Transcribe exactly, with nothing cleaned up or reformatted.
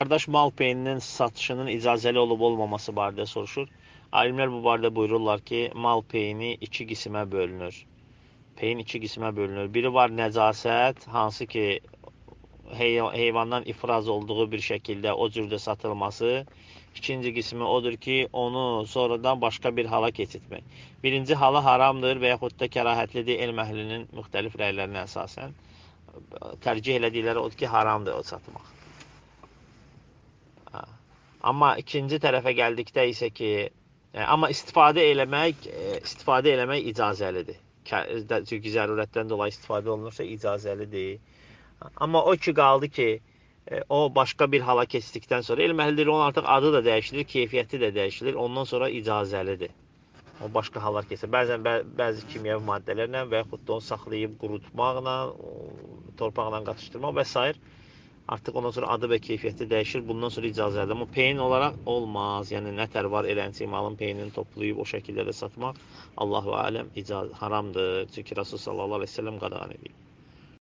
Qardaş, mal peyninin satışının icazəli olub olmaması barədə soruşur. Alimlər bu barədə buyururlar ki, mal peyni iki qismə bölünür. Peyin iki qismə bölünür. Biri var nəcasət, hansı ki heyvandan ifraz olduğu bir şəkildə o cürdə satılması. İkinci qismi odur ki, onu sonradan başqa bir hala keçirtmək. Birinci hala haramdır və yaxud da kərahətlidir, elm əhlinin müxtəlif rəylərinə əsasən. Tərcih elədikləri odur ki, haramdır o satmaq. Amma ikinci tərəfə gəldikdə isə ki, amma istifadə eləmək, istifadə eləmək icazəlidir. Çünki zərurətdən dolayı istifadə olunursa icazəlidir. Amma o ki qaldı ki, o başqa bir hala keçdikdən sonra elm əhlidir, onun artıq adı da dəyişilir, keyfiyyəti də dəyişilir. Ondan sonra icazəlidir. O başqa hallar keçir. Bəzən bə bəzi kimyəvi maddələrlə və yaxud da onu saxlayıb qurutmaqla, torpaqla qatışdırmaq və s. Artıq ondan sonra adı və keyfiyyəti dəyişir. Bundan sonra icazəlidir. Amma peyin olaraq olmaz. Yəni nətər var eləncə malın peyinini toplayıb o şəkildə də satmaq Allahu aləm icazə haramdır. Çünki Rasul sallallahu əleyhi və səlləm qadağan edir.